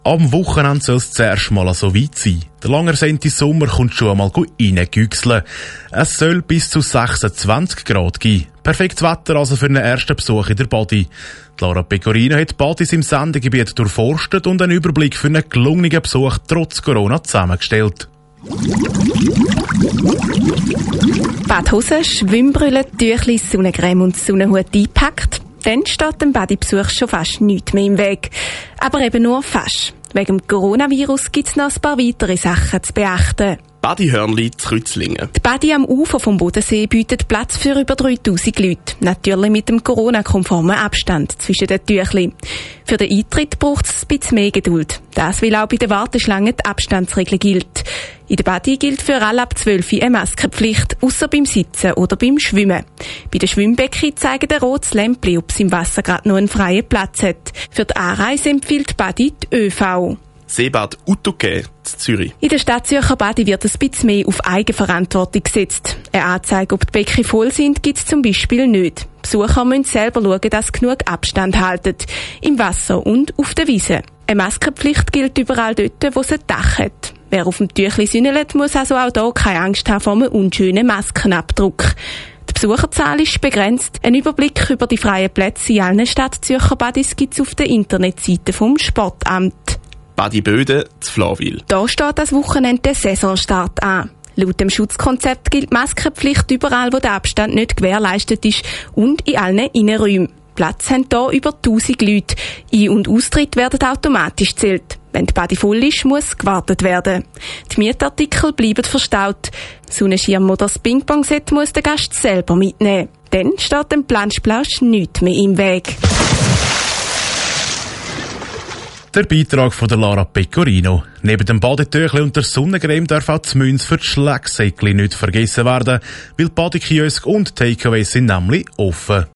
Am Wochenende soll es zuerst mal so weit sein. Der lang ersehnte Sommer kommt schon einmal reingüchseln. Es soll bis zu 26 Grad geben. Perfektes Wetter also für einen ersten Besuch in der Badi. Lara Pecorino hat Badis im Sendegebiet durchforstet und einen Überblick für einen gelungenen Besuch trotz Corona zusammengestellt. Badhosen, Schwimmbrille, Tüchli, Sonnencreme und Sonnenhut eingepackt. Dann steht dem Badi-Besuch schon fast nichts mehr im Weg. Aber eben nur fast. Wegen dem Coronavirus gibt es noch ein paar weitere Sachen zu beachten. Badihörnli zu Rützlingen. Die Badi am Ufer vom Bodensee bietet Platz für über 3000 Leute. Natürlich mit dem Corona-konformen Abstand zwischen den Tüchli. Für den Eintritt braucht es ein bisschen mehr Geduld. Das, weil auch bei der Warteschlange die Abstandsregel gilt. In der Badi gilt für alle ab 12 eine Maskenpflicht, ausser beim Sitzen oder beim Schwimmen. Bei den Schwimmbecken zeigt ein rotes Lämpchen, ob es im Wasser gerade noch einen freien Platz hat. Für die Anreise empfiehlt die Badi die ÖV. Seebad Utuke in Zürich. In der Stadt Zürcher Badi wird ein bisschen mehr auf Eigenverantwortung gesetzt. Eine Anzeige, ob die Becken voll sind, gibt es zum Beispiel nicht. Besucher müssen selber schauen, dass sie genug Abstand halten. Im Wasser und auf der Wiese. Eine Maskenpflicht gilt überall dort, wo es ein Dach hat. Wer auf dem Tüchli sünnelt, muss also auch hier keine Angst haben vor einem unschönen Maskenabdruck. Die Besucherzahl ist begrenzt. Ein Überblick über die freien Plätze in allen Stadt-Zürcher Badis gibt es auf der Internetseite vom Sportamt. Badi Böden zu Flawil. Da steht das Wochenende der Saisonstart an. Laut dem Schutzkonzept gilt Maskenpflicht überall, wo der Abstand nicht gewährleistet ist und in allen Innenräumen. Platz haben hier über 1000 Leute. Ein- und Austritt werden automatisch gezählt. Wenn die Badi voll ist, muss gewartet werden. Die Mietartikel bleiben verstaut. Sonnenschirm oder das Ping-Pong-Set muss der Gast selber mitnehmen. Dann steht dem Planschplausch nichts mehr im Weg. Der Beitrag von der Lara Pecorino. Neben dem Badetüchli und der Sonnencreme darf auch die Münze für die Schlägsäckchen nicht vergessen werden, weil die Badekiosk und Takeaways sind nämlich offen.